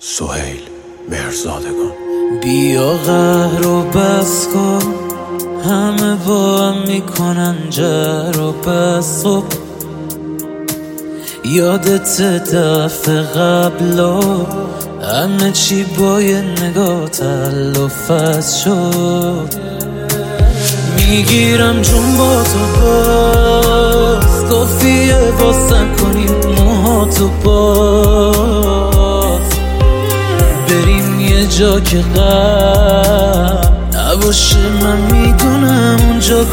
سهیل مهرزادگان. بیا قهر و بس کن، همه با هم میکنن جر و بس. خب یادت دفعه قبلا همه چی با یه نگاه تلافت شد. میگیرم جون با تو باز، کافیه واسه کنیم موهاتو باز، بریم یه جا که غم نباشه. من میدونم اونجا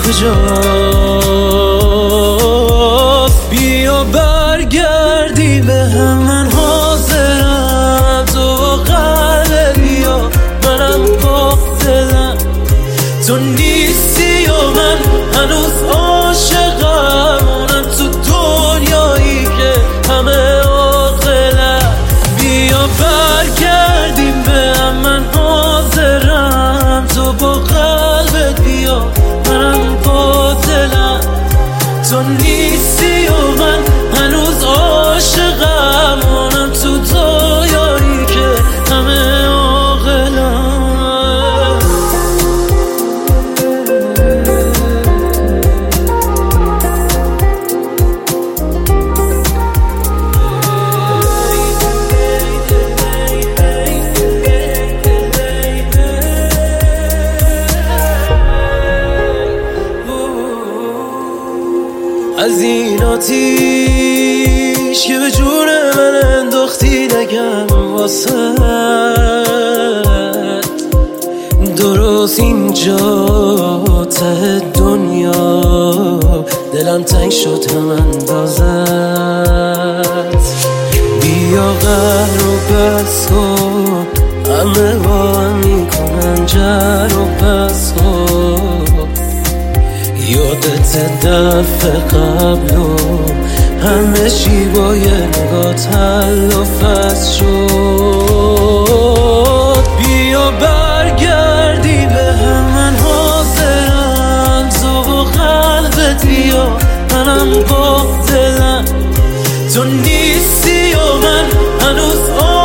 کجاست. بیا برگردی به هم، من حاضرم. تو قلب بیا، منم با دلم. تو نیستی و من هنوز عاشقم، اونم تو دنیایی که همه عاقلم. بیا برگردیم به هم، من حاضرم. تو با قلبت بیا، منم با دلم. تو نیستی و من هنوز عاشقم، اونم تو دنیایی که همه عاقلم. از این آتیش که به جون من انداختی نگم واسه درست اینجا ته دنیا دلم تنگ شد هم اندازت. بیا قهر و بس کن، همه با هم میکنن جر و بس کن. یادت دفعه قبلو همه چی با یه نگاه تلافت شد. بیا برگردی به هم، من حاضرم. تو با قلبت بیا، منم با دلم. تو نیستی و من هنوز